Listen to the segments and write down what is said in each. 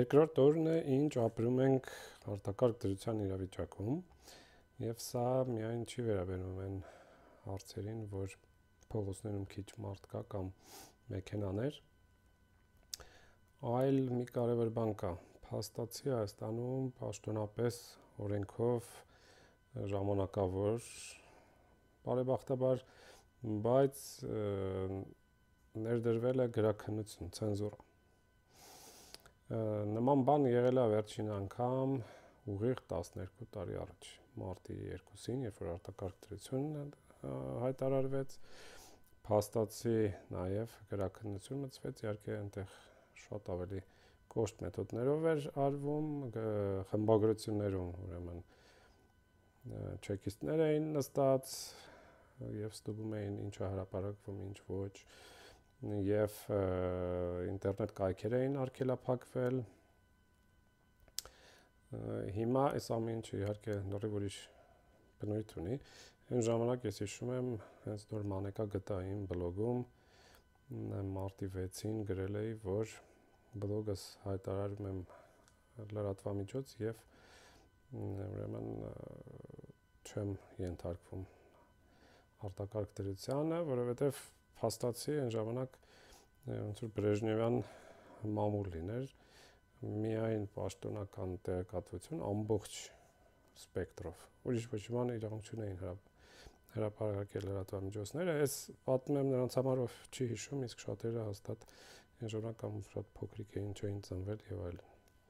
Երկրորդ օրն է, ինչ ապրում ենք արտակարգ դրության իրավիճակում, եւ սա միայն չի վերաբերում այն հարցերին, որ փողոցներում քիչ մարդ կա կամ մեքենաներ, այլ մի կարևոր բան կա։ Փաստացի Հայաստանում պաշտոնապես օրենքով ժամանակավոր բարեբախտաբար, բայց ներդրվել է գրաքննություն, ցենզուրա։ Նման բան եղել է վերջին անգամ ուղիղ 12 տարի առաջ, մարտի 2-ին, երբ որ արտակարգ դրություն հայտարարվեց, փաստացի նաև գրաքննություն մտցվեց, իհարկե այնտեղ շատ ավելի կոշտ մեթոդներով էր արվում, խմբագրություններում, ուրեմն չեկիստներ էին նստած եւ ստուգում էին ինչ է հրապարակվում, ինչ ոչ, եւ ինտերնետ կայքեր էին արգելափակվել։ Հիմա այս ամեն ինչը իհարկե նորից ուրիշ բնույթ ունի։ Այն ժամանակ ես հիշում եմ, հենց նոր մանեկա գտա իմ բլոգում, մարտի 6-ին գրել էի, որ բլոգս հայտարարում եմ լրատվամիջոց եւ ուրեմն չեմ ենթարկվում արտակարգ դրությանը, որովհետեւ փաստացի այն ժամանակ ոնց որ Բրեժնևյան մամուլ լիներ, միայն պաշտոնական տեղեկատվություն ամբողջ սպեկտրով։ Ուրիշ ոչ մի բան իրավունք չունեին հրապարակել լրատվամիջոցները։ Այս պատմում եմ նրանց համար, ով չի հիշում, իսկ շատերը հաստատ այն ժամանակ կամ շատ փոքրիկ էին, չէին ծնվել եւ այլն։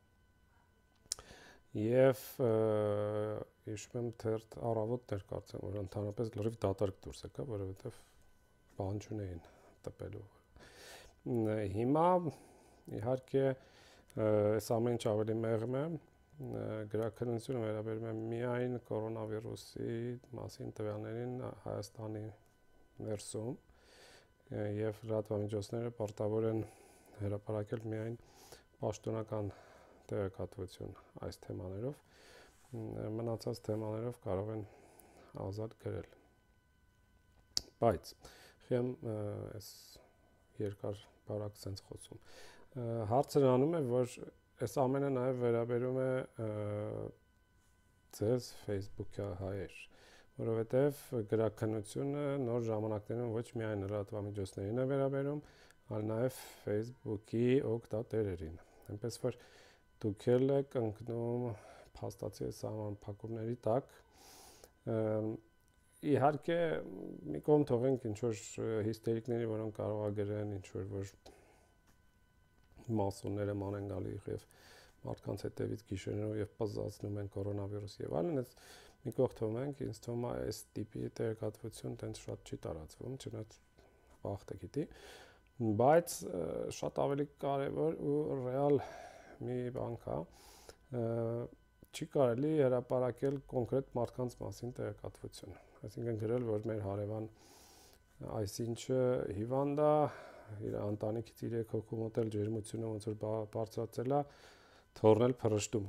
Եվ հիշում եմ թերթ առավոտներ կարծեմ, որ ընդհանրապես լրիվ դատարկ դուրս եկա, որովհետեւ բան չունեին տպելու։ Հիմա իհարկե այս ամեն ինչ ավելի մեղմ է, գրաքննությունը վերաբերում է միայն կորոնավիրուսի մասին տվյալներին Հայաստանի ներսում եւ լրատվամիջոցները պարտավոր են հրապարակել միայն պաշտոնական տեղեկատվություն այս թեմաներով, մնացած թեմաներով կարող են ազատ գրել։ Բայց խեմ այս երկար բարակ sense խոսում։ Հարցը անում է, որ այս ամենը նաև վերաբերում է ձեզ Facebook-յա հայեր, որովհետև գրաքննությունը նոր ժամանակներում ոչ միայն լրատվամիջոցներին է վերաբերում, այլ նաև Facebook-ի օգտատերերին։ Այնպես որ դուք եք ընկնում փաստացի սահմանափակումների տակ։ Իհարկե մի կողմ թողենք ինչ որ հիստերիկների, որոնք կարող է գրեն ինչ որ մասոնները մանեն գալի եւ մարդկանց հետևից գիշերներով եւ պզացնում են կորոնավիրուս եւ այլն, այս մի կողմ թողենք, ինձ թվում է այս տիպի տեղեկատվություն տենց շատ չի տարածվում, չնայած վախտը գիտի, բայց շատ ավելի կարեւոր ու ռեալ մի բան կա, չի կարելի հրապարակել կոնկրետ մարդկանց մասին տեղեկատվություն։ Այսինքն գրել, որ մեր հարևան այսինչը հիվանդ է, իր ընտանիքից 3 հոգու մոտ էլ ջերմությունը ոնց որ բարձրացել է, թողնել փռշտում։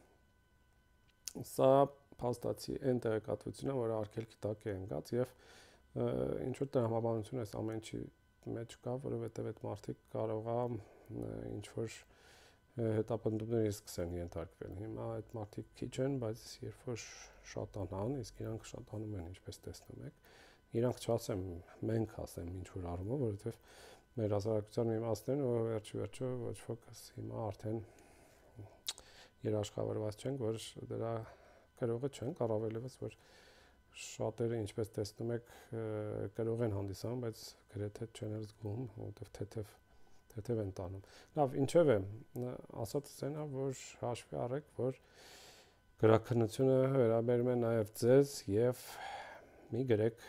Սա փաստացի այն տեղեկատվությունն է, որը արգելքի տակ է ընկած եւ ինչ որ տրամաբանություն այս ամեն ինչի մեջ կա, որովհետեւ այդ մարդիկ կարող է ինչ որ հետապնդումների սկսեն ենթարկվել։ Հիմա այդ մարդիկ քիչ են, բայց երբ որ շատանան, իսկ իրանք շատանում են, ինչպես տեսնում եք, իրանք չասեմ, մենք ասեմ ինչ որ առումով, որովհետեւ մեր հասարակության մի մասն են, որ վերջի ոչ ոք հիմա արդեն երաշխավորված չենք, որ դրա գրողը չենք, առավելևս որ շատերը ինչպես տեսնում եք գրող են հանդիսանում, բայց գրեթե չեն զգում, որովհետեւ թեթև են տանում։ Լավ, ինչև է, ասածս այն է, որ հաշվի առեք, որ գրաքննությունը վերաբերում է նաև ձեզ եւ մի գրեք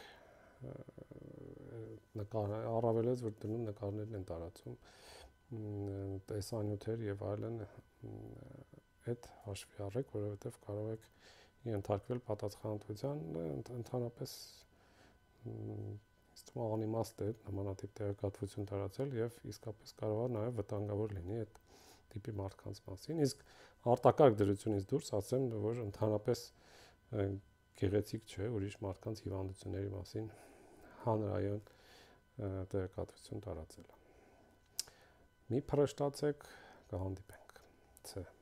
առավելից որ դնում նկարներն են տարածում, տեսանյութեր եւ այլն, այդ հաշվի առեք, որովհետեւ կարող եք ենթարկվել պատասխանատվության, ընդհանրապես անիմաստ է նմանատիպ տեղեկատվություն տարածել եւ իսկապես կարող է նաեւ վտանգավոր լինի այդ տիպի մարդկանց մասին։ Իսկ արտակարգ դրությունից դուրս ասեմ, որ ընդհանրապես գեղեցիկ չէ ուրիշ մարդկանց հիվանդությունների մասին հանրային տեղեկատվություն տարածել։ Մի փռշտացեք, կհանդիպենք։ հարց է։